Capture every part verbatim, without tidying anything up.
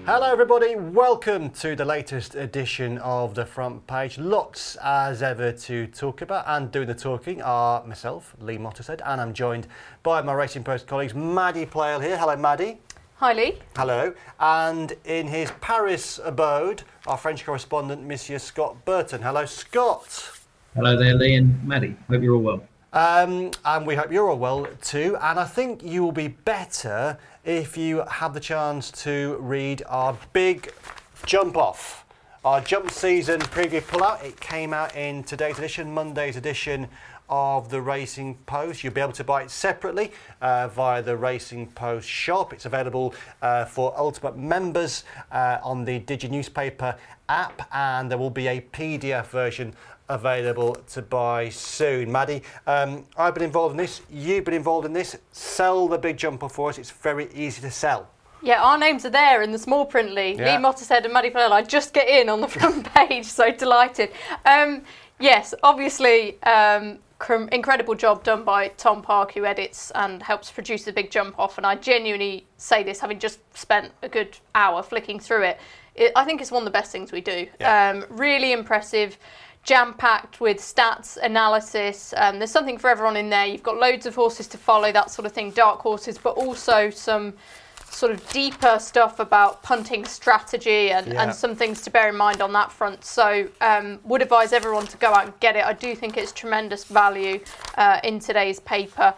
Hello everybody, welcome to the latest edition of The Front Page. Lots as ever to talk about, and doing the talking are myself, Lee Mottershead, and I'm joined by my Racing Post colleagues, Maddie Playle here. Hello Maddie. Hi Lee. Hello. And in his Paris abode, our French correspondent, Monsieur Scott Burton. Hello Scott. Hello there Lee and Maddie, hope you're all well. Um, and we hope you're all well too, and I think you will be better if you have the chance to read our big jump off, our jump season preview pullout. It came out in today's edition, Monday's edition of the Racing Post. You'll be able to buy it separately uh, via the Racing Post shop. It's available uh, for Ultimate members uh, on the Digi Newspaper app, and there will be a P D F version available to buy soon. Maddie, um, I've been involved in this, you've been involved in this. Sell the big jumper for us, it's very easy to sell. Yeah, our names are there in the small print, Lee. Yeah. Lee Mottershead and Maddie Playle. I just get in on the front page, so delighted. Um, yes, obviously, um, cr- incredible job done by Tom Park, who edits and helps produce the big jump off, and I genuinely say this, having just spent a good hour flicking through it. it I think it's one of the best things we do. Yeah. Um, really impressive. Jam-packed with stats, analysis. Um, there's something for everyone in there. You've got loads of horses to follow, that sort of thing, dark horses, but also some sort of deeper stuff about punting strategy and, Yeah. and some things to bear in mind on that front. So um, would advise everyone to go out and get it. I do think it's tremendous value uh, in today's paper.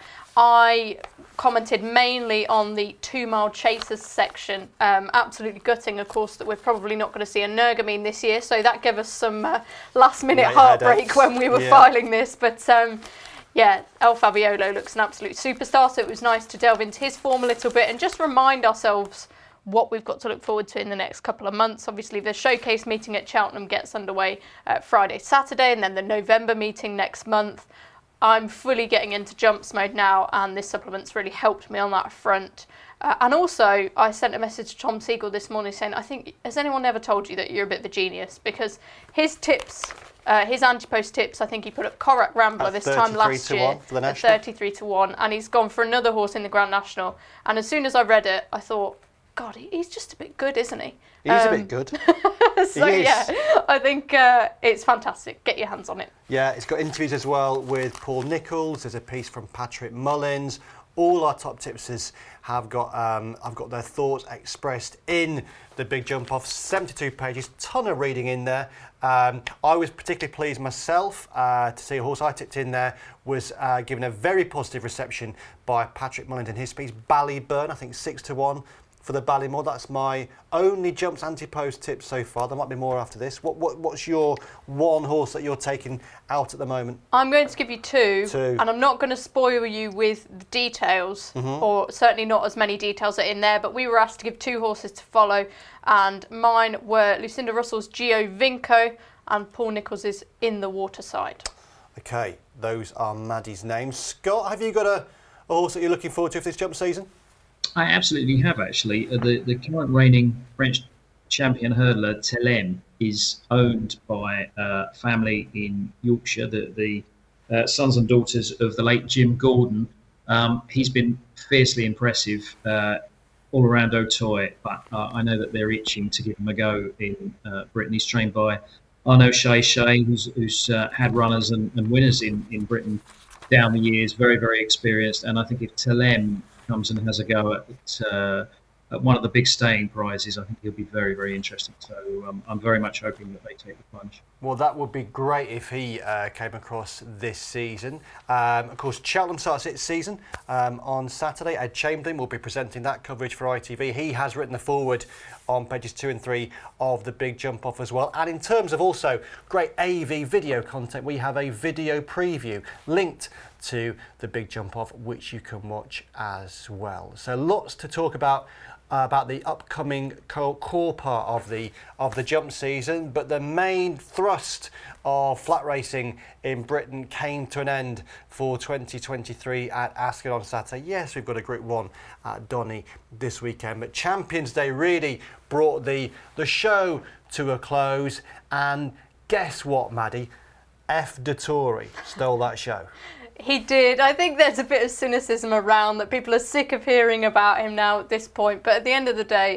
I commented mainly on the two-mile chasers section. Um, absolutely gutting, of course, that we're probably not going to see a Nergamine this year, so that gave us some uh, last-minute Late heartbreak headaches. when we were Yeah. filing this. But um, yeah, El Fabiolo looks an absolute superstar, so it was nice to delve into his form a little bit and just remind ourselves what we've got to look forward to in the next couple of months. Obviously, the showcase meeting at Cheltenham gets underway uh, Friday, Saturday, and then the November meeting next month. I'm fully getting into jumps mode now, and this supplement's really helped me on that front. Uh, and also, I sent a message to Tom Siegel this morning saying, I think, has anyone ever told you that you're a bit of a genius? Because his tips, uh, his anti-post tips, I think he put up Korak Rambler At this time last year thirty-three to one for the at National. thirty-three to one, and he's gone for another horse in the Grand National. And as soon as I read it, I thought, God, he- he's just a bit good, isn't he? He's a Um, bit good. so He is. yeah, I think uh, it's fantastic. Get your hands on it. Yeah, it's got interviews as well with Paul Nicholls. There's a piece from Patrick Mullins. All our top tipsters have got um, have got their thoughts expressed in the big jump off. seventy-two pages, ton of reading in there. Um, I was particularly pleased myself uh, to see a horse I tipped in there was uh, given a very positive reception by Patrick Mullins in his piece. Ballyburn, I think six to one. For the Ballymore. That's my only jumps anti-post tip so far. There might be more after this. What, what what's your one horse that you're taking out at the moment? I'm going to give you two, Two. and I'm not going to spoil you with the details, Mm-hmm. or certainly not as many details are in there, but we were asked to give two horses to follow, and mine were Lucinda Russell's Giovinco and Paul Nicholls' In the Waterside. Okay, those are Maddie's names. Scott, have you got a, a horse that you're looking forward to for this jump season? I absolutely have actually. Uh, The the current reigning French champion hurdler Telem is owned by a family in Yorkshire, the the uh, sons and daughters of the late Jim Gordon. Um, he's been fiercely impressive uh, all around Auteuil, but uh, I know that they're itching to give him a go in uh, Britain. He's trained by Arnaud Shea Shea, who's, who's uh, had runners and, and winners in, in Britain down the years, very, very experienced. And I think if Telem comes and has a go at, uh, at one of the big staying prizes, I think he'll be very, very interesting. So um, I'm very much hoping that they take the plunge. Well, that would be great if he uh, came across this season. Um, of course, Cheltenham starts its season um, on Saturday. Ed Chamberlain will be presenting that coverage for I T V. He has written the foreword on pages two and three of the big jump off as well. And in terms of also great A V video content, we have a video preview linked to the big jump off, which you can watch as well. So lots to talk about uh, about the upcoming core, core part of the of the jump season, but the main thrust of flat racing in Britain came to an end for twenty twenty-three at Ascot on Saturday. Yes, we've got a Group One at Donny this weekend, but Champions Day really brought the the show to a close. And guess what, Maddie? F. Dettori stole that show. He did. I think there's a bit of cynicism around that people are sick of hearing about him now at this point. But at the end of the day,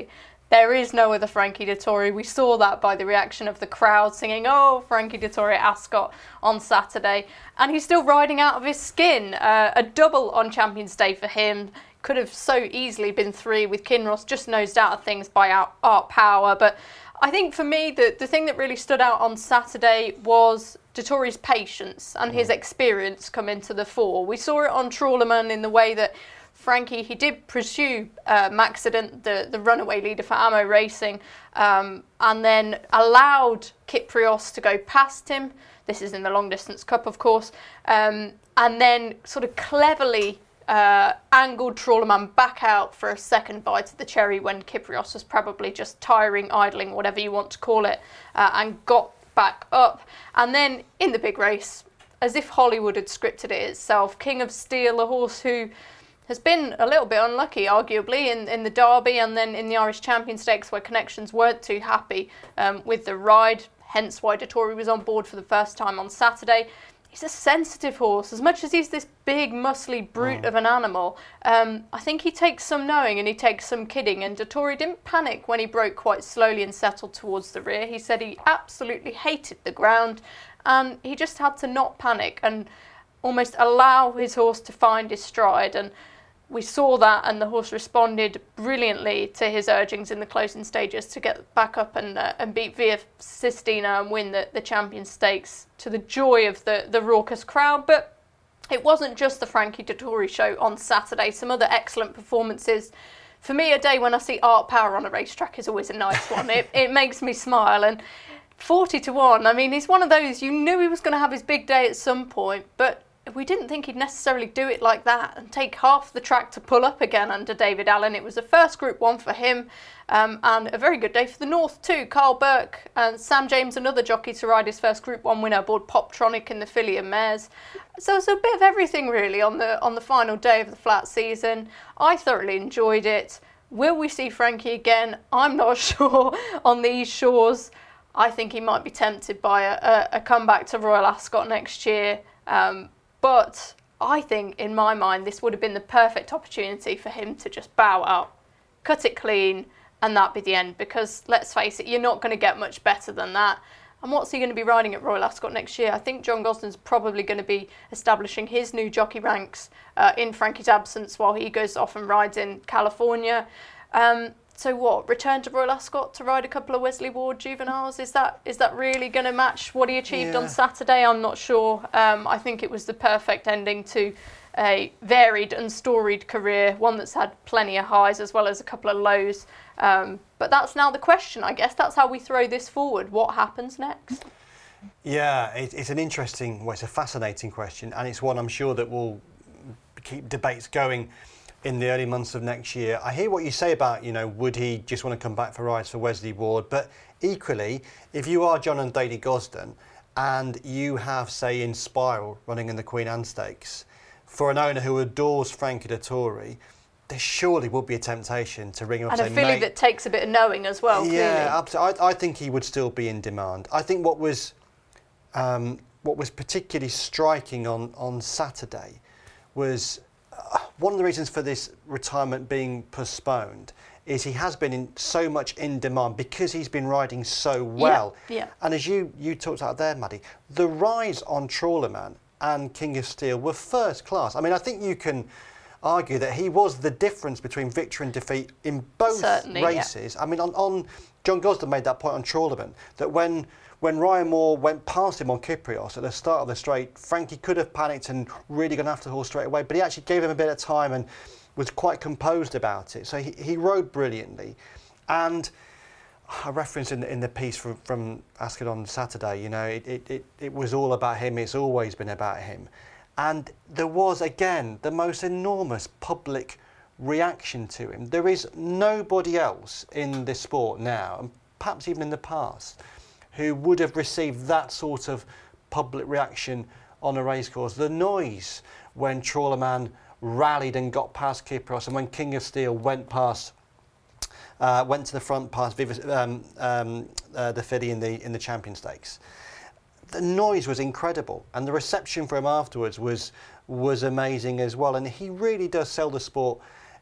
There is no other Frankie Dettori. We saw that by the reaction of the crowd singing, "Oh, Frankie Dettori at Ascot" on Saturday. And he's still riding out of his skin. Uh, a double on Champions Day for him. Could have so easily been three with Kinross, just nosed out of things by Art Power. But I think for me, the, the thing that really stood out on Saturday was Dettori's patience and his experience come into the fore. We saw it on Trawlerman in the way that Frankie, he did pursue uh, Maccident, the, the runaway leader for Ammo Racing, um, and then allowed Kyprios to go past him. This is in the Long Distance Cup, of course. Um, and then sort of cleverly uh, angled Trawlerman back out for a second bite of the cherry when Kyprios was probably just tiring, idling, whatever you want to call it, uh, and got back up. And then in the big race, as if Hollywood had scripted it itself, King of Steel, a horse who has been a little bit unlucky, arguably, in, in the Derby and then in the Irish Champion Stakes, where Connections weren't too happy um, with the ride, hence why Dettori was on board for the first time on Saturday. He's a sensitive horse. As much as he's this big, muscly brute oh. of an animal, um, I think he takes some knowing and he takes some kidding, and Dettori didn't panic when he broke quite slowly and settled towards the rear. He said he absolutely hated the ground, and he just had to not panic and almost allow his horse to find his stride. And we saw that, and the horse responded brilliantly to his urgings in the closing stages to get back up and uh, and beat Via Sistina and win the, the Champions Stakes to the joy of the, the raucous crowd. But it wasn't just the Frankie Dettori show on Saturday. Some other excellent performances. For me, a day when I see Art Power on a racetrack is always a nice one. It, it makes me smile. And forty to one, I mean, he's one of those, you knew he was going to have his big day at some point, but we didn't think he'd necessarily do it like that and take half the track to pull up again under David Allen. It was the first Group one for him, um, and a very good day for the North too. Carl Burke and Sam James, another jockey to ride his first Group one winner aboard Poptronic in the filly and mares. So it's a bit of everything really on the on the final day of the flat season. I thoroughly enjoyed it. Will we see Frankie again? I'm not sure on these shores. I think he might be tempted by a, a, a comeback to Royal Ascot next year. Um, But I think, in my mind, this would have been the perfect opportunity for him to just bow out, cut it clean, and that be the end. Because, let's face it, you're not going to get much better than that. And what's he going to be riding at Royal Ascot next year? I think John Gosden's probably going to be establishing his new jockey ranks uh, in Frankie's absence while he goes off and rides in California. Um, So what, return to Royal Ascot to ride a couple of Wesley Ward juveniles? Is that is that really going to match what he achieved yeah. on Saturday? I'm not sure. Um, I think it was the perfect ending to a varied and storied career, one that's had plenty of highs as well as a couple of lows. Um, but that's now the question, I guess. That's how we throw this forward. What happens next? Yeah, it, it's an interesting, well, it's a fascinating question, and it's one I'm sure that will keep debates going in the early months of next year. I hear what you say about, you know, would he just want to come back for rides for Wesley Ward? But equally, if you are John and Daly Gosden and you have, say, Inspiral running in the Queen Anne Stakes, for an owner who adores Frankie Dettori, there surely would be a temptation to ring him up and and say, a filly mate, that takes a bit of knowing as well, yeah, clearly. absolutely. I, I think he would still be in demand. I think what was um, what was particularly striking on, on Saturday was uh, one of the reasons for this retirement being postponed is he has been in so much in demand because he's been riding so well. Yeah, yeah. And as you, you talked about there, Maddie, the rise on Trawlerman and King of Steel were first class. I mean, I think you can argue that he was the difference between victory and defeat in both Certainly, races. yeah. I mean, on, on John Gosden made that point on Trawlerman, that when when Ryan Moore went past him on Kyprios at the start of the straight, Frankie could have panicked and really gone after the horse straight away, but he actually gave him a bit of time and was quite composed about it. So he, he rode brilliantly. And I referenced in the, in the piece from, from Ascot on Saturday, you know, it, it, it, it was all about him. It's always been about him. And there was, again, the most enormous public reaction to him. There is nobody else in this sport now, and perhaps even in the past, who would have received that sort of public reaction on a racecourse. The noise when Trawlerman rallied and got past Kyprios, and when King of Steel went past, uh, went to the front past Viva, um, um, uh, the filly in the in the Champion Stakes. The noise was incredible, and the reception for him afterwards was was amazing as well. And he really does sell the sport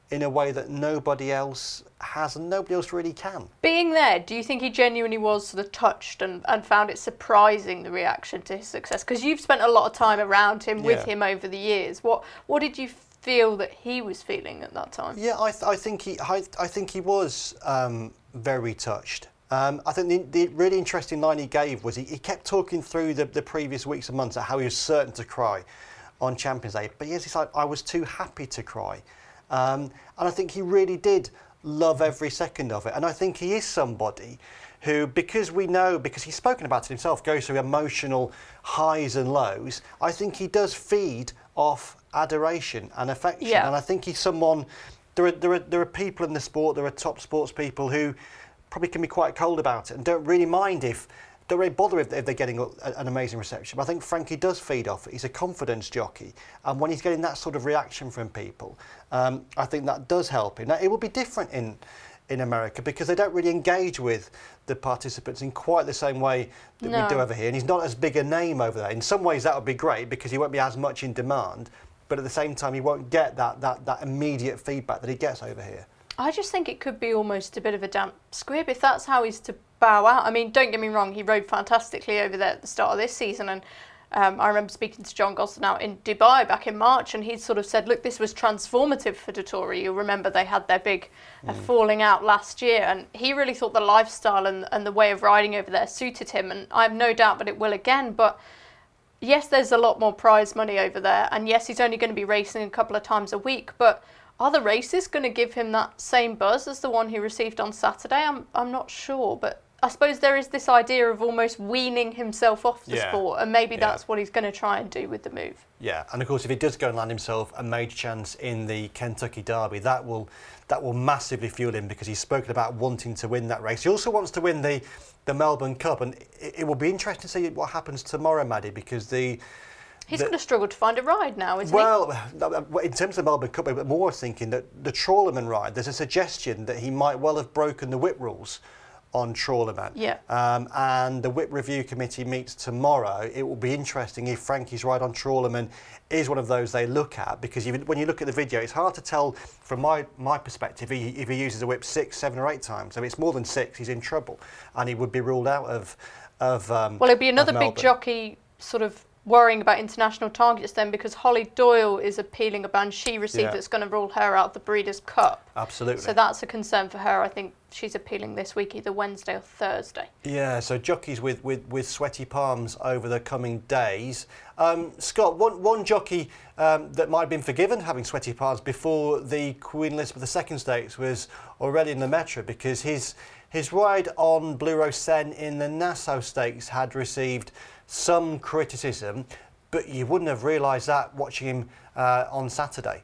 in a way that nobody else has and nobody else really can. Being there, do you think he genuinely was sort of touched and, and found it surprising, the reaction to his success? Because you've spent a lot of time around him, with Yeah. him over the years. What what did you feel that he was feeling at that time? Yeah, I, th- I think he I, I think he was um, very touched. Um, I think the, the really interesting line he gave was he, he kept talking through the, the previous weeks and months at how he was certain to cry on Champions Day. But yes, he's like, I was too happy to cry. Um, and I think he really did love every second of it. And I think he is somebody who, because we know, because he's spoken about it himself, goes through emotional highs and lows, I think he does feed off adoration and affection. Yeah. And I think he's someone, there are, there, are, there are people in the sport, there are top sports people who probably can be quite cold about it and don't really mind if, don't really bother if, if they're getting a, an amazing reception. But I think Frankie does feed off it. He's a confidence jockey. And when he's getting that sort of reaction from people, um, I think that does help him. Now, it will be different in in America because they don't really engage with the participants in quite the same way that No. we do over here. And he's not as big a name over there. In some ways, that would be great because he won't be as much in demand. But at the same time, he won't get that that, that immediate feedback that he gets over here. I just think it could be almost a bit of a damp squib if that's how he's to bow out. I mean, don't get me wrong, he rode fantastically over there at the start of this season, and um, I remember speaking to John Gosden out in Dubai back in March, and he'd sort of said, look, this was transformative for Dettori. You'll remember they had their big uh, falling out last year, and he really thought the lifestyle and, and the way of riding over there suited him, and I have no doubt that it will again. But yes, there's a lot more prize money over there, and yes, he's only going to be racing a couple of times a week, but are the races going to give him that same buzz as the one he received on Saturday? I'm I'm not sure, but I suppose there is this idea of almost weaning himself off the Yeah. sport, and maybe Yeah. that's what he's going to try and do with the move. Yeah, and of course, if he does go and land himself a major chance in the Kentucky Derby, that will that will massively fuel him because he's spoken about wanting to win that race. He also wants to win the the Melbourne Cup, and it, it will be interesting to see what happens tomorrow, Maddie, because the He's The- going to struggle to find a ride now, isn't well, in terms of the Melbourne Cup, but more I was thinking that the Trawlerman ride, there's a suggestion that he might well have broken the whip rules on Trawlerman. Yeah. Um, and the whip review committee meets tomorrow. It will be interesting if Frankie's ride on Trawlerman is one of those they look at, because even when you look at the video, it's hard to tell from my, my perspective if he, if he uses a whip six, seven or eight times. So if it's more than six, he's in trouble, and he would be ruled out of of. Um, Well, it'd be of another big Melbourne. jockey sort of worrying about international targets then, because Holly Doyle is appealing a ban she received Yeah. that's going to rule her out of the Breeders' Cup. Absolutely. So that's a concern for her. I think she's appealing this week, either Wednesday or Thursday. Yeah, so jockeys with, with, with sweaty palms over the coming days. Um, Scott, one, one jockey um, that might have been forgiven having sweaty palms before the Queen Elizabeth the Second Stakes was already in the Metro, because his his ride on Blue Rose Sen in the Nassau Stakes had received some criticism, but you wouldn't have realised that watching him uh, on Saturday.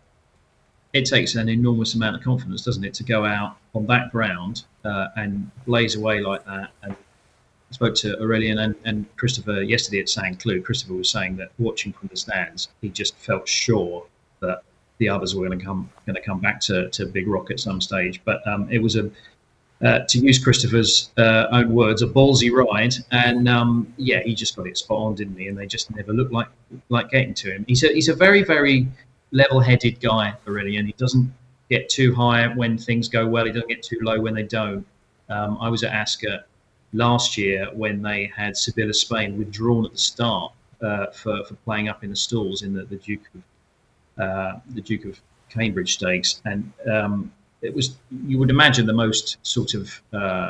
It takes an enormous amount of confidence, doesn't it, to go out on that ground uh, and blaze away like that. And I spoke to Aurelian and, and Christopher yesterday at Saint Cloud. Christopher was saying that watching from the stands, he just felt sure that the others were going to come going to come back to, to Big Rock at some stage. But um, it was a Uh, to use Christopher's uh, own words, a ballsy ride, and um, yeah, he just got it spot on, didn't he? And they just never looked like like getting to him. He's a he's a very very level-headed guy, Aurelian. He doesn't get too high when things go well. He doesn't get too low when they don't. Um, I was at Ascot last year when they had Sibylla Spain withdrawn at the start uh, for for playing up in the stalls in the, the Duke of uh, the Duke of Cambridge Stakes, and um, it was, you would imagine, the most sort of uh,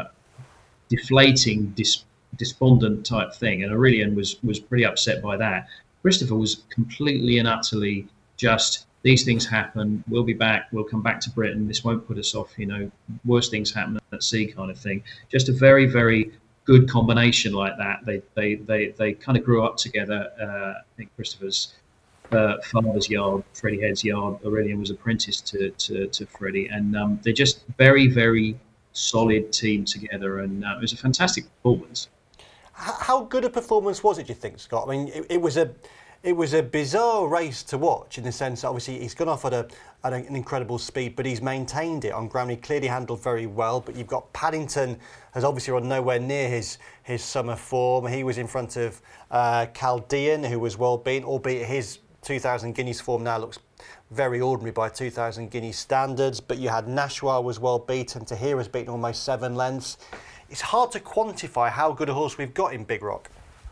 deflating, dis- despondent type thing. And Aurelian was was pretty upset by that. Christopher was completely and utterly just, these things happen, we'll be back, we'll come back to Britain, this won't put us off, you know, worse things happen at sea kind of thing. Just a very, very good combination like that. They they they, they kind of grew up together. Uh, I think Christopher's Uh, father's yard, Freddie Head's yard. Aurelian was apprenticed to to, to Freddie, and um, they're just very, very solid team together, and uh, it was a fantastic performance. How good a performance was it, do you think, Scott? I mean, it, it was a it was a bizarre race to watch in the sense that obviously he's gone off at, a, at an incredible speed, but he's maintained it on ground. He clearly handled very well, but you've got Paddington has obviously run nowhere near his his summer form. He was in front of uh, Chaldean, who was well beaten, albeit his two thousand guineas form now looks very ordinary by two thousand Guinea standards, but you had Nashwa was well beaten, Tahira's beaten almost seven lengths. It's hard to quantify how good a horse we've got in Big Rock.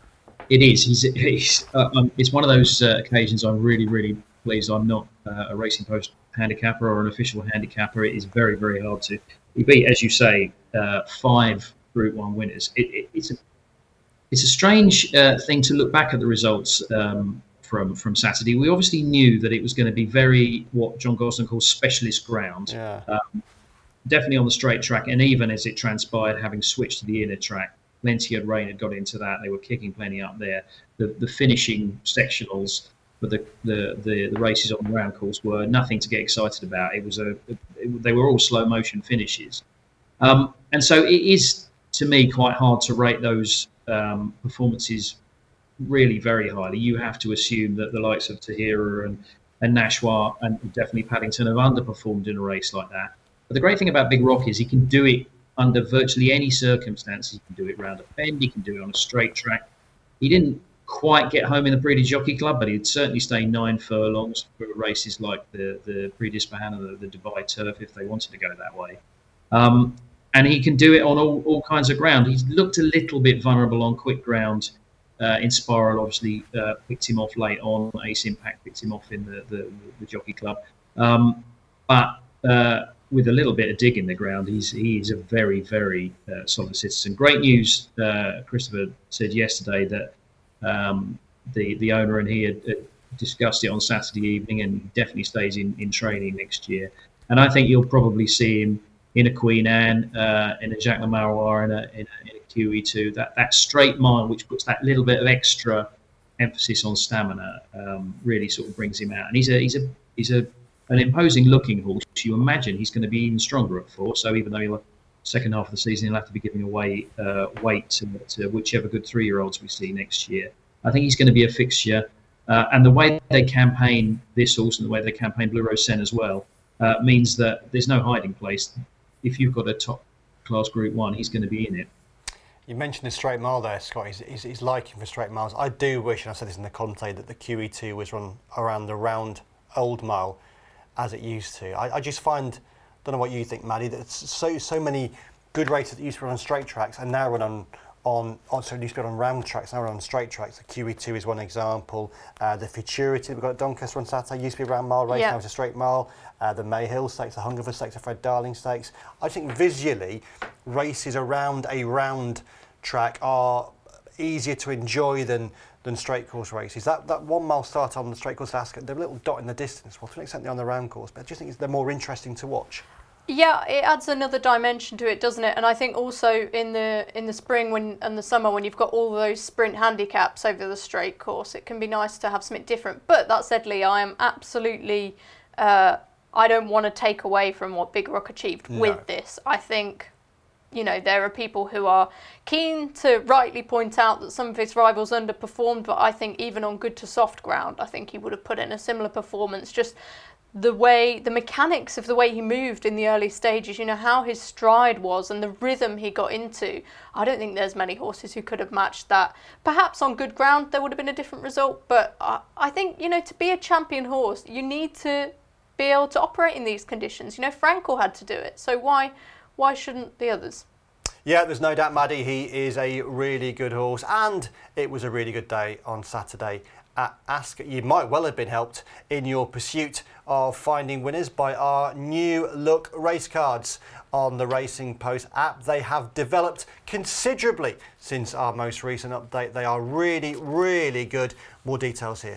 It is. He's, he's, uh, um, it's one of those uh, occasions I'm really, really pleased I'm not uh, a Racing Post handicapper or an official handicapper. It is very, very hard to. He beat, as you say, uh, five Group One winners. It, it, it's a it's a strange uh, thing to look back at the results um, from from Saturday. We obviously knew that it was going to be very what John Gosden calls specialist ground. Yeah. Um, definitely on the straight track, and even as it transpired, having switched to the inner track, plenty of rain had got into that. They were kicking plenty up there. The the finishing sectionals for the the, the, the races on the round course were nothing to get excited about. It was a it, they were all slow motion finishes, um, and so it is to me quite hard to rate those um, performances really very highly. You have to assume that the likes of Tahira and and Nashwa and definitely Paddington have underperformed in a race like that. But the great thing about Big Rock is he can do it under virtually any circumstances. He can do it round a bend, he can do it on a straight track. He didn't quite get home in the Prix de Jockey Club, but he'd certainly stay nine furlongs for races like the, the Prix d'Ispahan and the, the Dubai Turf if they wanted to go that way. Um, and he can do it on all, all kinds of ground. He's looked a little bit vulnerable on quick ground. Uh, Inspiral obviously uh, picked him off late on. Ace Impact picked him off in the, the, the Jockey Club. Um, but uh, with a little bit of dig in the ground, he's he is a very, very uh, solid citizen. Great news, uh, Christopher said yesterday that um, the, the owner and he had, had discussed it on Saturday evening, and he definitely stays in, in training next year. And I think you'll probably see him in a Queen Anne, uh, in a Jacques Le Marois, in a, in a, in a Q E two. That, that straight mile, which puts that little bit of extra emphasis on stamina, um, really sort of brings him out. And he's a he's a he's a an imposing looking horse. You imagine he's going to be even stronger at four. So even though he'll second half of the season he'll have to be giving away uh, weight to, to whichever good three year olds we see next year, I think he's going to be a fixture. Uh, and the way they campaign this horse and the way they campaign Blue Rose Sen as well uh, means that there's no hiding place. If you've got a top class Group One, he's going to be in it. You mentioned the straight mile there, Scott. He's, he's, he's liking for straight miles. I do wish, and I said this in the Conte, that the Q E two was run around the round old mile as it used to. I, I just find, don't know what you think, Maddie, that it's so so many good races that used to run on straight tracks and now run on on, on so it used to be on round tracks, now run on straight tracks. The Q E two is one example. Uh, the Futurity we've got at Doncaster on Saturday used to be a round mile race, yeah. Now it's a straight mile. Uh, the Mayhill Stakes, the Hungerford Stakes, the Fred Darling Stakes. I think visually, races around a round track are easier to enjoy than than straight course races. That that one mile start on the straight course at Ascot, they're a little dot in the distance. Well, to an extent they're on the round course, but I just think they're more interesting to watch. Yeah, it adds another dimension to it, doesn't it? And I think also in the in the spring when and the summer when you've got all those sprint handicaps over the straight course, it can be nice to have something different. But that said, Lee, I am absolutely uh, I don't want to take away from what Big Rock achieved no. with this. I think, you know, there are people who are keen to rightly point out that some of his rivals underperformed, but I think even on good to soft ground, I think he would have put in a similar performance. Just the way, the mechanics of the way he moved in the early stages, you know, how his stride was and the rhythm he got into. I don't think there's many horses who could have matched that. Perhaps on good ground there would have been a different result, but I, I think, you know, to be a champion horse, you need to be able to operate in these conditions. You know, Frankel had to do it, so why why shouldn't the others? Yeah, there's no doubt, Maddie, he is a really good horse, and it was a really good day on Saturday at Ascot. You might well have been helped in your pursuit of finding winners by our new look race cards on the Racing Post app. They have developed considerably since our most recent update. They are really, really good. More details here.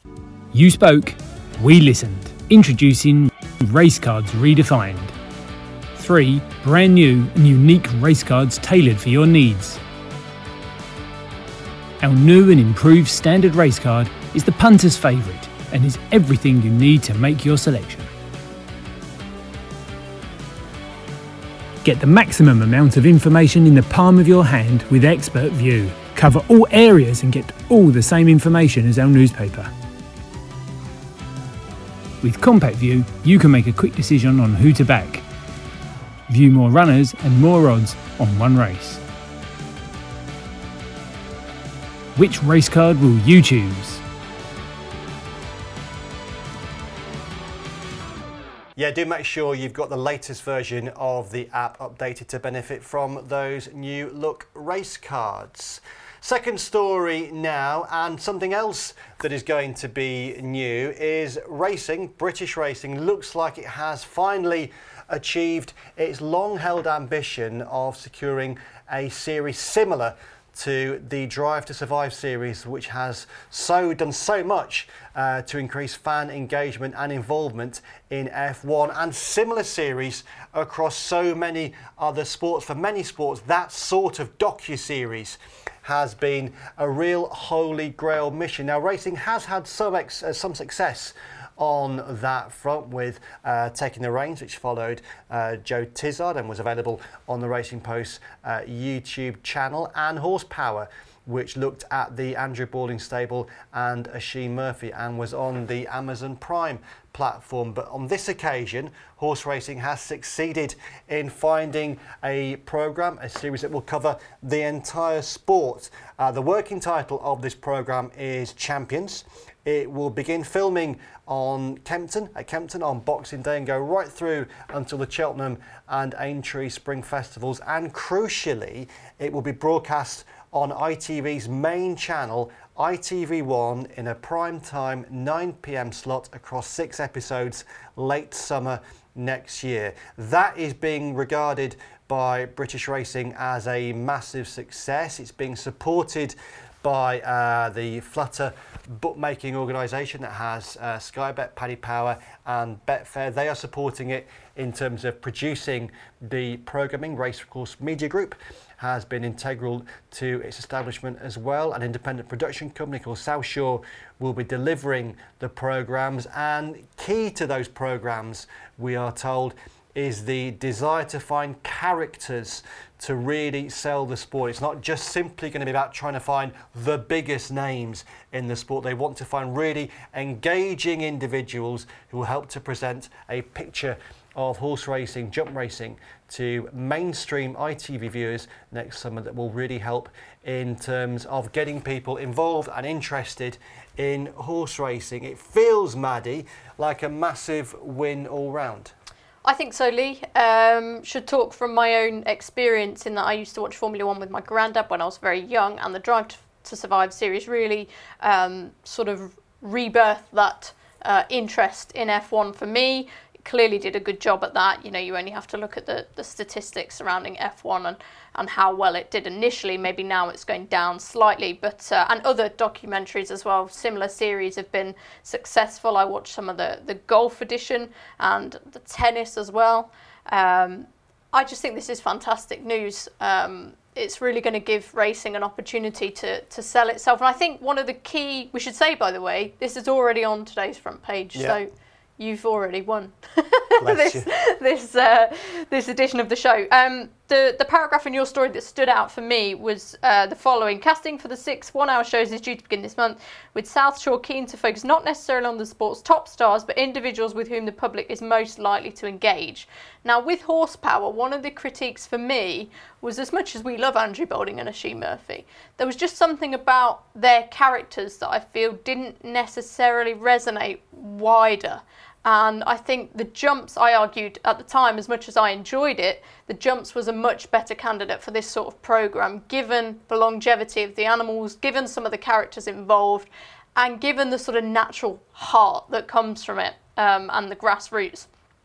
You spoke, we listened. Introducing Race Cards Redefined. Three brand new and unique race cards tailored for your needs. Our new and improved standard race card is the punter's favourite and is everything you need to make your selection. Get the maximum amount of information in the palm of your hand with Expert View. Cover all areas and get all the same information as our newspaper. With Compact View, you can make a quick decision on who to back. View more runners and more odds on one race. Which race card will you choose? Yeah, do make sure you've got the latest version of the app updated to benefit from those new look race cards. Second story now, and something else that is going to be new is racing. British Racing looks like it has finally achieved its long-held ambition of securing a series similar to the Drive to Survive series, which has so done so much uh, to increase fan engagement and involvement in F one, and similar series across so many other sports. For many sports, that sort of docu-series has been a real holy grail mission. Now, racing has had some, ex- uh, some success on that front with uh, Taking the Reins, which followed uh, Joe Tizard and was available on the Racing Post uh, YouTube channel, and Horsepower, which looked at the Andrew Balding stable and Oisin Murphy and was on the Amazon Prime platform. But on this occasion, Horse Racing has succeeded in finding a programme, a series that will cover the entire sport. Uh, the working title of this programme is Champions. It will begin filming on Kempton, at Kempton on Boxing Day, and go right through until the Cheltenham and Aintree Spring Festivals. And crucially, it will be broadcast on I T V's main channel, I T V one, in a prime time nine p m slot across six episodes late summer next year. That is being regarded by British Racing as a massive success. It's being supported by uh, the Flutter bookmaking organisation that has uh, Sky Bet, Paddy Power and Betfair. They are supporting it in terms of producing the programming. Racecourse Media Group has been integral to its establishment as well. An independent production company called South Shore will be delivering the programmes, and key to those programmes, we are told, is the desire to find characters to really sell the sport. It's not just simply going to be about trying to find the biggest names in the sport. They want to find really engaging individuals who will help to present a picture of horse racing, jump racing to mainstream I T V viewers next summer that will really help in terms of getting people involved and interested in horse racing. It feels, Maddie, like a massive win all round. I think so, Lee. Um, should talk from my own experience in that I used to watch Formula One with my granddad when I was very young, and the Drive to Survive series really um, sort of rebirthed that uh, interest in F one for me. It clearly did a good job at that. You know, you only have to look at the, the statistics surrounding F one and, and how well it did initially. Maybe now it's going down slightly, but uh, and other documentaries as well, similar series have been successful. I watched some of the, the golf edition and the tennis as well. Um, I just think this is fantastic news. Um, it's really going to give racing an opportunity to, to sell itself. And I think one of the key, we should say, by the way, this is already on today's front page. Yeah. So you've already won this this uh, this edition of the show. Um, the the paragraph in your story that stood out for me was uh, the following: casting for the six one-hour shows is due to begin this month, with South Shore keen to focus not necessarily on the sport's top stars, but individuals with whom the public is most likely to engage. Now, with Horsepower, one of the critiques for me was, as much as we love Andrew Balding and Oisin Murphy, there was just something about their characters that I feel didn't necessarily resonate wider. And I think the jumps, I argued at the time, as much as I enjoyed it, the jumps was a much better candidate for this sort of programme, given the longevity of the animals, given some of the characters involved, and given the sort of natural heart that comes from it, um, and the grassroots.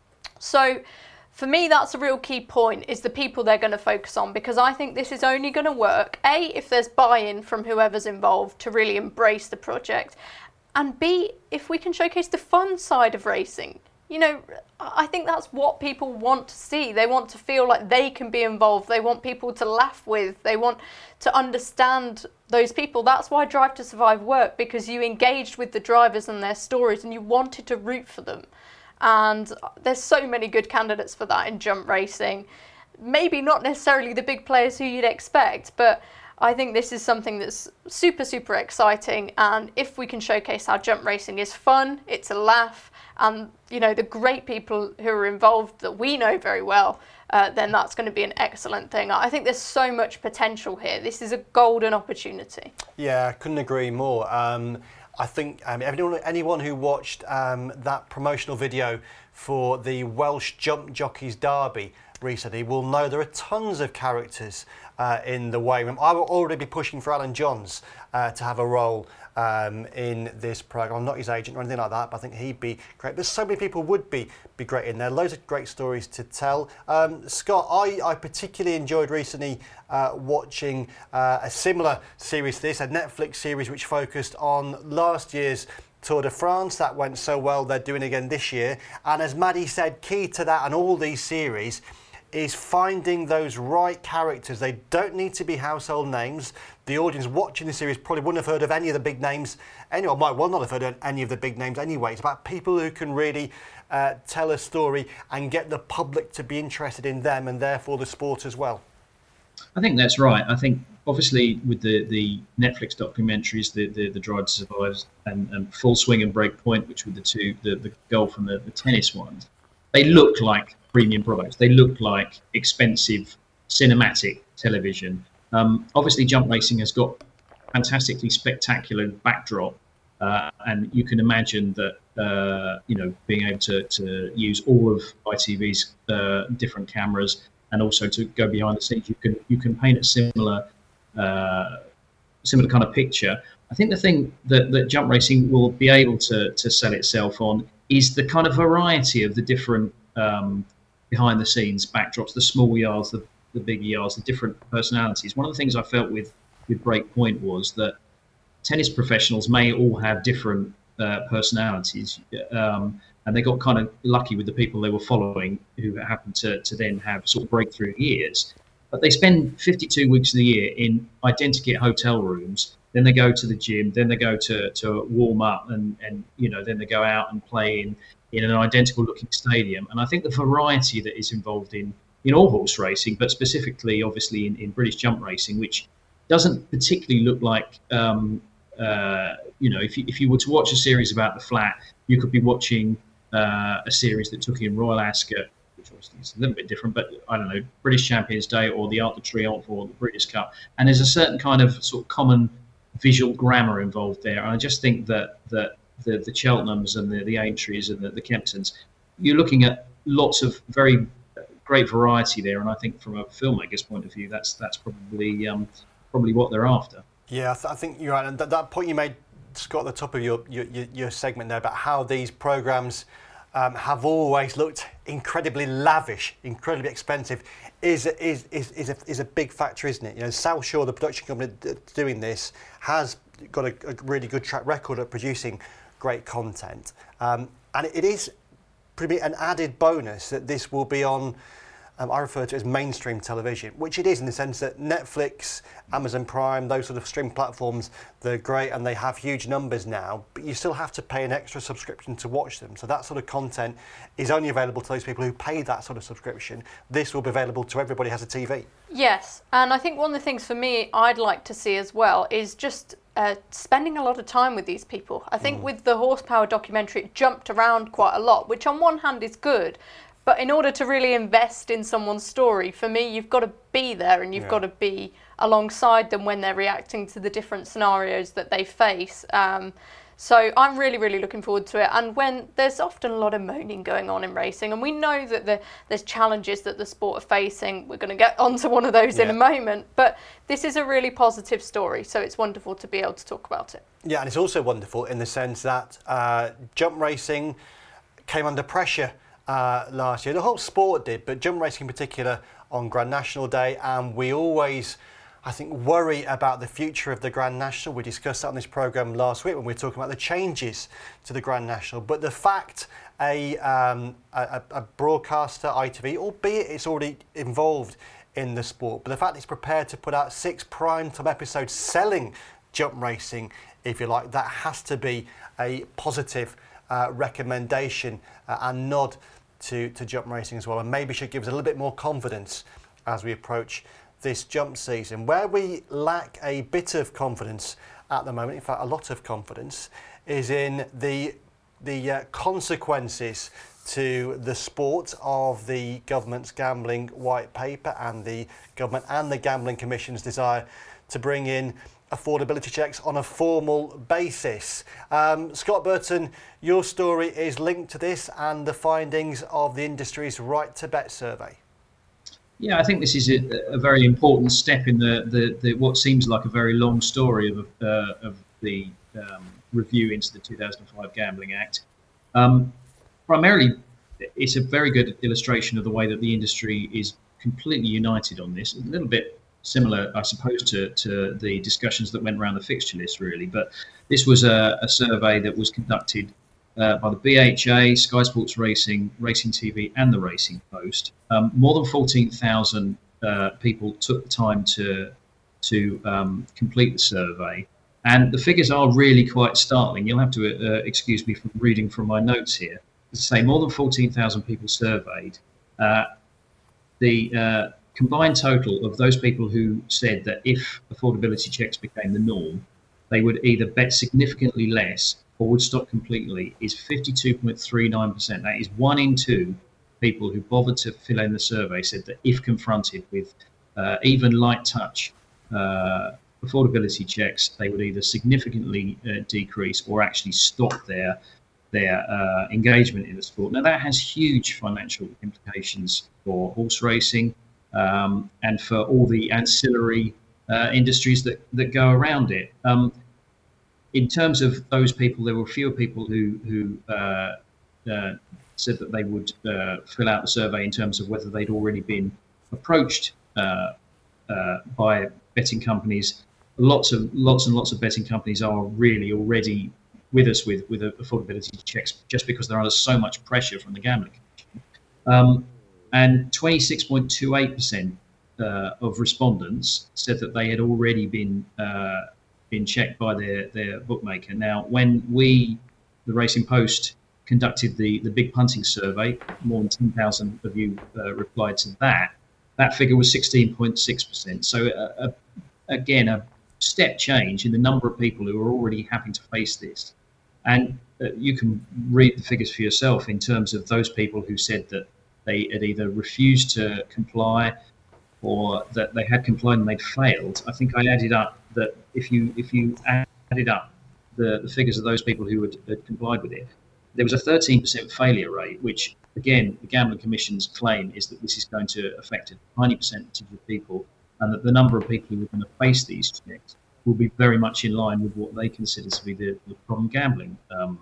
So for me, that's a real key point, is the people they're going to focus on, because I think this is only going to work, A, if there's buy-in from whoever's involved to really embrace the project, and B, if we can showcase the fun side of racing. You know, I think that's what people want to see. They want to feel like they can be involved. They want people to laugh with. They want to understand those people. That's why Drive to Survive worked, because you engaged with the drivers and their stories and you wanted to root for them. And there's so many good candidates for that in jump racing. Maybe not necessarily the big players who you'd expect, but I think this is something that's super, super exciting. And if we can showcase how jump racing is fun, it's a laugh, and, you know, the great people who are involved that we know very well, uh, then that's going to be an excellent thing. I think there's so much potential here. This is a golden opportunity. Yeah, couldn't agree more. Um, I think um, anyone, anyone who watched um, that promotional video for the Welsh Jump Jockeys Derby recently will know there are tons of characters uh, in the weighing room. I will already be pushing for Alan Johns uh, to have a role um, in this programme. I'm not his agent or anything like that, but I think he'd be great. But so many people would be be great in there. Loads of great stories to tell. Um, Scott, I, I particularly enjoyed recently uh, watching uh, a similar series to this, a Netflix series which focused on last year's Tour de France. That went so well, they're doing it again this year. And as Maddie said, key to that and all these series is finding those right characters. They don't need to be household names. The audience watching the series probably wouldn't have heard of any of the big names. Anyone might well not have heard of any of the big names anyway. It's about people who can really uh, tell a story and get the public to be interested in them and therefore the sport as well. I think that's right. I think obviously with the, the Netflix documentaries, the, the, the Drive to Survive and, and Full Swing and Break Point, which were the two, the, the golf and the, the tennis ones, they look like premium products. They look like expensive cinematic television. Um, obviously, jump racing has got fantastically spectacular backdrop, uh, and you can imagine that uh, you know being able to, to use all of I T V's uh, different cameras and also to go behind the scenes, you can you can paint a similar uh, similar kind of picture. I think the thing that, that jump racing will be able to to sell itself on is the kind of variety of the different um, behind the scenes backdrops, the small yards, the, the big yards, the different personalities. One of the things I felt with, with Breakpoint was that tennis professionals may all have different uh, personalities, um, and they got kind of lucky with the people they were following who happened to, to then have sort of breakthrough years. But they spend fifty-two weeks of the year in identical hotel rooms. Then they go to the gym, then they go to, to warm up, and, and you know then they go out and play in, in an identical looking stadium. And I think the variety that is involved in, in all horse racing, but specifically obviously in, in British jump racing, which doesn't particularly look like, um, uh, you know, if you, if you were to watch a series about the flat, you could be watching uh, a series that took in Royal Ascot, which obviously is a little bit different, but I don't know, British Champions Day or the Arc de Triomphe or the British Cup. And there's a certain kind of sort of common visual grammar involved there. And I just think that that the, the Cheltenhams and the, the Aintreys and the, the Kemptons, you're looking at lots of very great variety there. And I think from a filmmaker's point of view, that's that's probably um, probably what they're after. Yeah, I, th- I think you're right. And th- that point you made, Scott, at the top of your, your, your segment there about how these programmes um, have always looked incredibly lavish, incredibly expensive, is is is is a, is a big factor, isn't it? You know, South Shore, the production company doing this, has got a, a really good track record at producing great content, um, and it is pretty an added bonus that this will be on. Um, I refer to it as mainstream television, which it is in the sense that Netflix, Amazon Prime, those sort of streaming platforms, they're great and they have huge numbers now, but you still have to pay an extra subscription to watch them. So that sort of content is only available to those people who pay that sort of subscription. This will be available to everybody who has a T V. Yes, and I think one of the things for me I'd like to see as well is just uh, spending a lot of time with these people. I think mm. with the Horsepower documentary, it jumped around quite a lot, which on one hand is good, but in order to really invest in someone's story, for me, you've got to be there and you've yeah. got to be alongside them when they're reacting to the different scenarios that they face. Um, so I'm really, really looking forward to it. And when there's often a lot of moaning going on in racing, and we know that the, there's challenges that the sport are facing. We're going to get onto one of those yeah. in a moment. But this is a really positive story, so it's wonderful to be able to talk about it. Yeah, and it's also wonderful in the sense that uh, jump racing came under pressure Uh, last year. The whole sport did, but jump racing in particular on Grand National Day, and we always, I think, worry about the future of the Grand National. We discussed that on this programme last week when we were talking about the changes to the Grand National. But the fact a, um, a, a broadcaster, I T V, albeit it's already involved in the sport, but the fact it's prepared to put out six primetime episodes selling jump racing, if you like, that has to be a positive uh, recommendation uh, and nod to, to jump racing as well, and maybe should give us a little bit more confidence as we approach this jump season. Where we lack a bit of confidence at the moment, in fact a lot of confidence, is in the the uh, consequences to the sport of the government's gambling white paper and the government and the Gambling Commission's desire to bring in affordability checks on a formal basis. Um, Scott Burton, your story is linked to this and the findings of the industry's Right to Bet survey. Yeah, I think this is a, a very important step in the, the, the what seems like a very long story of, uh, of the um, review into the two thousand five Gambling Act. Um, primarily, it's a very good illustration of the way that the industry is completely united on this. A little bit similar, I suppose, to, to the discussions that went around the fixture list, really. But this was a, a survey that was conducted uh, by the B H A, Sky Sports Racing, Racing T V, and the Racing Post. Um, more than fourteen thousand uh, people took the time to to um, complete the survey. And the figures are really quite startling. You'll have to uh, excuse me for reading from my notes here. To say more than fourteen thousand people surveyed. Uh, the uh, combined total of those people who said that if affordability checks became the norm, they would either bet significantly less or would stop completely is fifty-two point three nine percent. That is one in two people who bothered to fill in the survey said that if confronted with uh, even light touch uh, affordability checks, they would either significantly uh, decrease or actually stop their their uh, engagement in the sport. Now, that has huge financial implications for horse racing um, and for all the ancillary uh, industries that, that go around it. Um, in terms of those people, there were fewer people who, who uh, uh, said that they would uh, fill out the survey in terms of whether they'd already been approached uh, uh, by betting companies. Lots of lots and lots of betting companies are really already with us with, with affordability checks just because they're under so much pressure from the Gambling Commission. Um, and twenty-six point two eight percent uh, of respondents said that they had already been uh, been checked by their, their bookmaker. Now, when we, the Racing Post, conducted the, the big punting survey, more than ten thousand of you uh, replied to that, that figure was sixteen point six percent. So, uh, uh, again, a step change in the number of people who are already having to face this. And uh, you can read the figures for yourself in terms of those people who said that they had either refused to comply or that they had complied and they'd failed. I think I added up that if you if you added up the, the figures of those people who had, had complied with it, there was a thirteen percent failure rate, which, again, the Gambling Commission's claim is that this is going to affect a tiny percentage of people and that the number of people who are going to face these checks will be very much in line with what they consider to be the, the problem gambling um,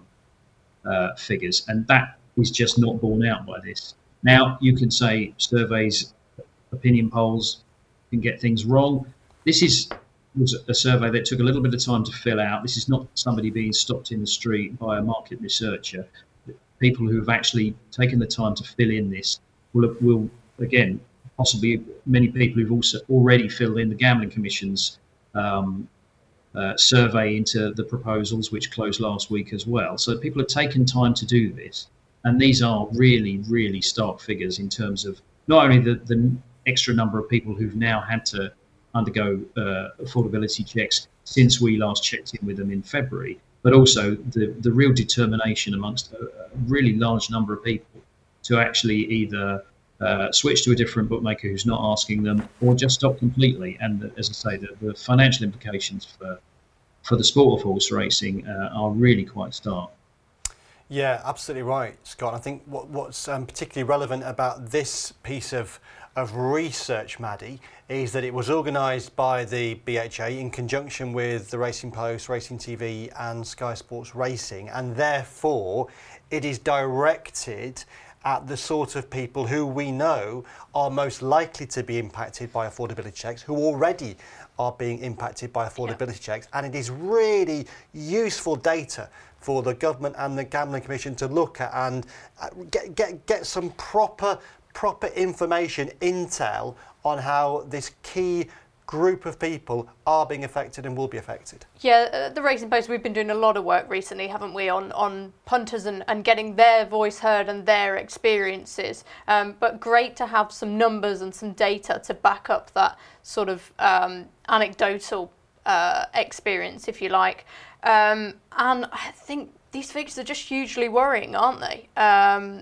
uh, figures. And that is just not borne out by this. Now, you can say surveys, opinion polls can get things wrong. This is was a survey that took a little bit of time to fill out. This is not somebody being stopped in the street by a market researcher. People who have actually taken the time to fill in this will, will again, possibly many people who've also already filled in the Gambling Commission's um, uh, survey into the proposals, which closed last week as well. So people have taken time to do this. And these are really, really stark figures in terms of not only the, the extra number of people who've now had to undergo uh, affordability checks since we last checked in with them in February, but also the, the real determination amongst a, a really large number of people to actually either uh, switch to a different bookmaker who's not asking them or just stop completely. And as I say, the, the financial implications for, for the sport of horse racing uh, are really quite stark. Yeah, absolutely right, Scott. I think what, what's um, particularly relevant about this piece of of research, Maddie, is that it was organised by the B H A in conjunction with the Racing Post, Racing T V and Sky Sports Racing, and therefore it is directed at the sort of people who we know are most likely to be impacted by affordability checks, who already are being impacted by affordability yeah. checks, and it is really useful data for the government and the Gambling Commission to look at and get get get some proper proper information, intel on how this key group of people are being affected and will be affected. Yeah, uh, the Racing Post, we've been doing a lot of work recently, haven't we, on, on punters and, and getting their voice heard and their experiences. Um, but great to have some numbers and some data to back up that sort of um, anecdotal uh, experience, if you like. Um, and I think these figures are just hugely worrying, aren't they? Um,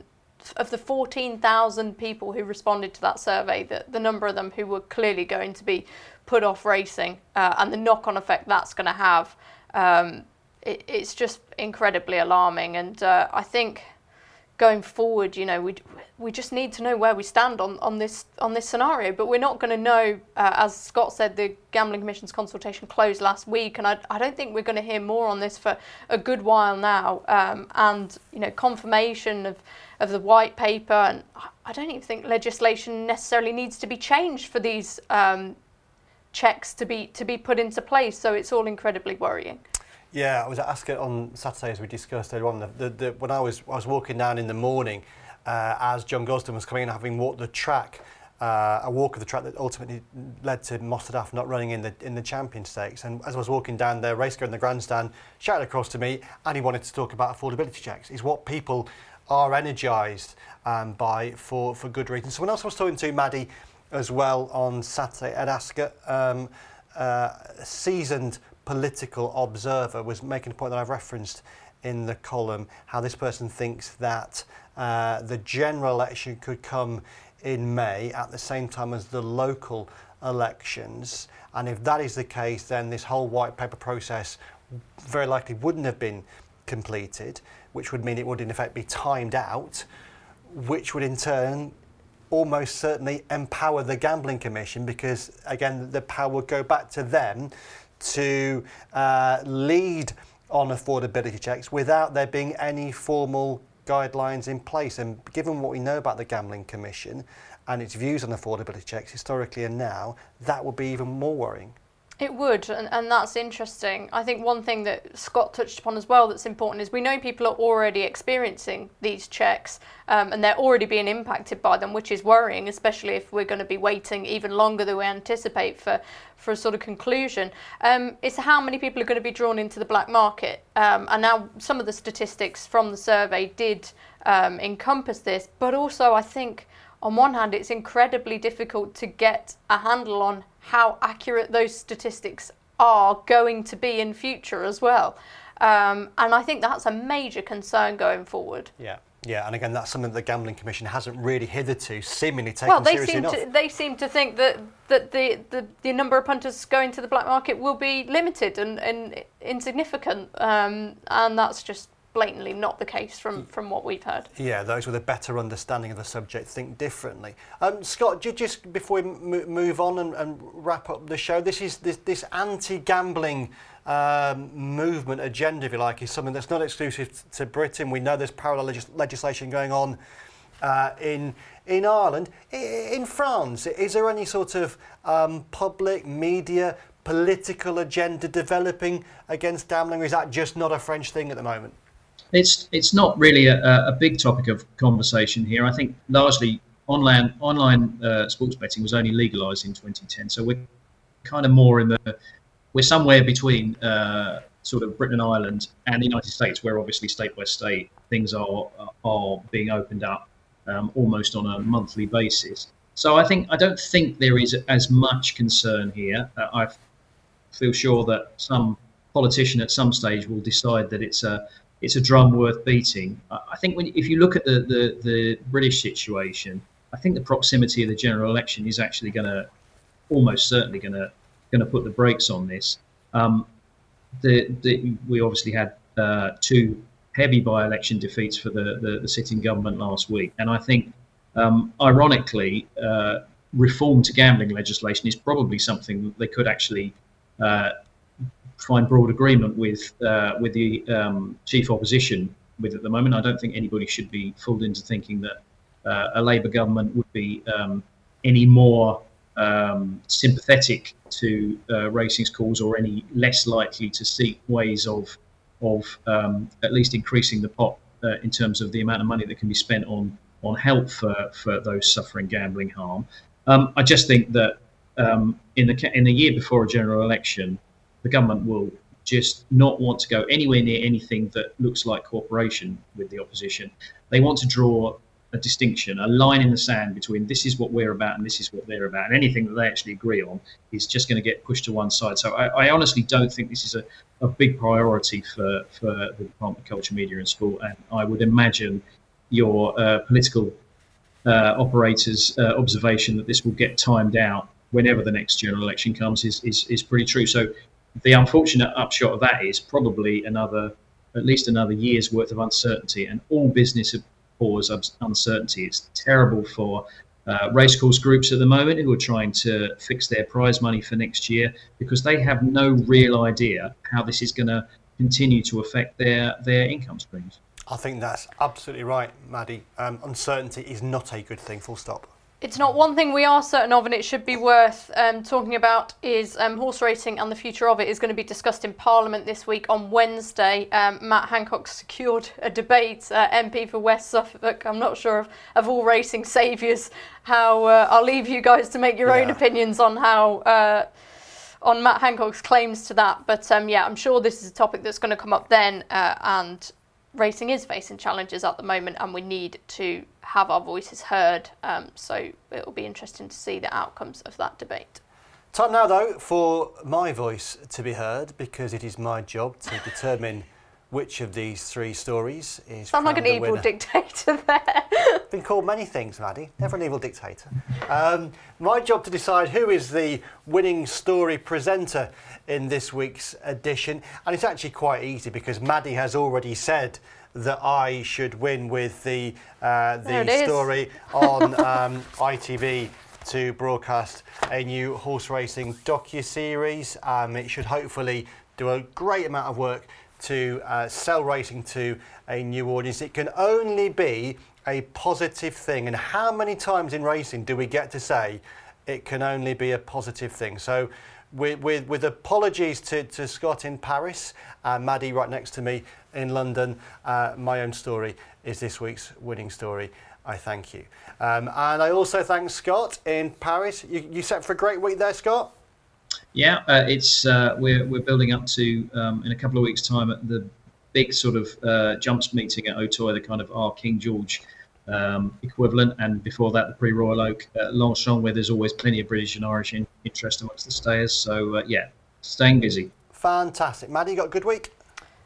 of the fourteen thousand people who responded to that survey, the, the number of them who were clearly going to be put off racing uh, and the knock-on effect that's going to have, um, it, it's just incredibly alarming. And uh, I think going forward, you know, we we just need to know where we stand on, on this on this scenario. But we're not going to know, uh, as Scott said, the Gambling Commission's consultation closed last week, and I, I don't think we're going to hear more on this for a good while now. Um, and you know, confirmation of, of the white paper, and I don't even think legislation necessarily needs to be changed for these um, checks to be to be put into place. So it's all incredibly worrying. Yeah, I was at Ascot on Saturday, as we discussed earlier on. The, the, the, when I was I was walking down in the morning, uh, as John Gosden was coming in, having walked the track, uh, a walk of the track that ultimately led to Mostahdaf not running in the in the Champion Stakes. And as I was walking down there, racecar in the grandstand shouted across to me, and he wanted to talk about affordability checks. It's what people are energised um, by for for good reason. Someone else I was talking to, Maddie, as well on Saturday at Ascot, um, uh, seasoned political observer, was making a point that I've referenced in the column, how this person thinks that uh, the general election could come in May at the same time as the local elections, and if that is the case, then this whole white paper process very likely wouldn't have been completed, which would mean it would in effect be timed out, which would in turn almost certainly empower the Gambling Commission, because again the power would go back to them to uh, lead on affordability checks without there being any formal guidelines in place. And given what we know about the Gambling Commission and its views on affordability checks historically and now, that would be even more worrying. It would, and, and that's interesting. I think one thing that Scott touched upon as well that's important is we know people are already experiencing these checks um, and they're already being impacted by them, which is worrying, especially if we're going to be waiting even longer than we anticipate for, for a sort of conclusion. Um, it's how many people are going to be drawn into the black market. Um, and now some of the statistics from the survey did um, encompass this, but also I think on one hand, it's incredibly difficult to get a handle on how accurate those statistics are going to be in future as well. Um, and I think that's a major concern going forward. Yeah, yeah, and again, that's something that the Gambling Commission hasn't really hitherto seemingly taken well, they seriously seem enough. To, they seem to think that, that the, the, the number of punters going to the black market will be limited and, and insignificant, um, and that's just blatantly not the case from, from what we've heard. Yeah, those with a better understanding of the subject think differently. Um, Scott, just before we m- move on and, and wrap up the show, this is this, this anti-gambling um, movement agenda, if you like, is something that's not exclusive to Britain. We know there's parallel legis- legislation going on uh, in in Ireland. I- in France, is there any sort of um, public media political agenda developing against gambling, or is that just not a French thing at the moment? It's it's not really a, a big topic of conversation here. I think largely online online uh, sports betting was only legalised in twenty ten, so we're kind of more in the we're somewhere between uh, sort of Britain and Ireland and the United States, where obviously state by state things are are being opened up um, almost on a monthly basis. So I think I don't think there is as much concern here. Uh, I feel sure that some politician at some stage will decide that it's a It's a drum worth beating. I think when, if you look at the, the, the British situation, I think the proximity of the general election is actually going to, almost certainly going to, going to put the brakes on this. Um, the, the, we obviously had uh, two heavy by-election defeats for the, the, the sitting government last week, and I think, um, ironically, uh, reform to gambling legislation is probably something that they could actually Uh, find broad agreement with uh, with the um, chief opposition with at the moment. I don't think anybody should be fooled into thinking that uh, a Labour government would be um, any more um, sympathetic to uh, racing's cause or any less likely to seek ways of of um, at least increasing the pot uh, in terms of the amount of money that can be spent on on help for, for those suffering gambling harm. Um, I just think that um, in the in the year before a general election, the government will just not want to go anywhere near anything that looks like cooperation with the opposition. They want to draw a distinction, a line in the sand between this is what we're about and this is what they're about. And anything that they actually agree on is just going to get pushed to one side. So I, I honestly don't think this is a, a big priority for, for the Department of Culture, Media and Sport. And I would imagine your uh, political uh, operators' uh, observation that this will get timed out whenever the next general election comes is, is, is pretty true. So the unfortunate upshot of that is probably another, at least another year's worth of uncertainty, and all business abhors uncertainty. It's terrible for uh, racecourse groups at the moment who are trying to fix their prize money for next year, because they have no real idea how this is going to continue to affect their, their income streams. I think that's absolutely right, Maddie. Um, uncertainty is not a good thing, full stop. It's not. One thing we are certain of, and it should be worth um, talking about, is um, horse racing, and the future of it is going to be discussed in Parliament this week on Wednesday. Um, Matt Hancock secured a debate, uh, M P for West Suffolk. I'm not sure of, of all racing saviours how, uh, I'll leave you guys to make your yeah. own opinions on how, uh, on Matt Hancock's claims to that. But um, yeah, I'm sure this is a topic that's going to come up then, uh, and racing is facing challenges at the moment, and we need to have our voices heard. Um, so it'll be interesting to see the outcomes of that debate. Time now, though, for my voice to be heard, because it is my job to determine which of these three stories is Sound like an evil winner. dictator there. Been called many things, Maddie. Never an evil dictator. Um, my job to decide who is the winning story presenter in this week's edition, and it's actually quite easy because Maddie has already said that I should win with the uh, the story on um, I T V to broadcast a new horse racing docu-series. Um, it should hopefully do a great amount of work to uh, sell racing to a new audience. It can only be a positive thing, and how many times in racing do we get to say it can only be a positive thing? So with, with, with apologies to, to Scott in Paris and Maddie right next to me in London, uh, my own story is this week's winning story. I thank you. Um, and I also thank Scott in Paris. You, you set for a great week there, Scott? Yeah, uh, it's uh, we're we're building up to um, in a couple of weeks' time at the big sort of uh, jumps meeting at Auteuil, the kind of our King George um, equivalent, and before that the Prix Royal Oak at Longchamp, where there's always plenty of British and Irish in, interest amongst the stayers. So uh, yeah, staying busy. Fantastic, Maddie. You got a good week?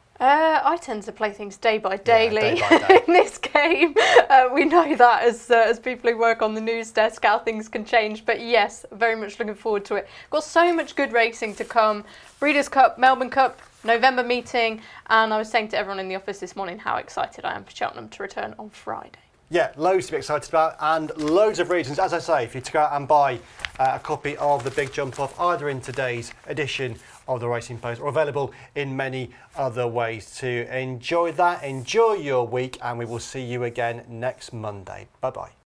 Uh, I tend to play things day by daily yeah, day by day. in this game. Uh, we know that as uh, as people who work on the news desk, how things can change. But yes, very much looking forward to it. Got so much good racing to come. Breeders' Cup, Melbourne Cup, November meeting. And I was saying to everyone in the office this morning how excited I am for Cheltenham to return on Friday. Yeah, loads to be excited about, and loads of reasons, as I say, for you to go out and buy uh, a copy of The Big Jump Off, either in today's edition of the Racing Post or available in many other ways. To enjoy that, enjoy your week, and we will see you again next Monday. Bye-bye.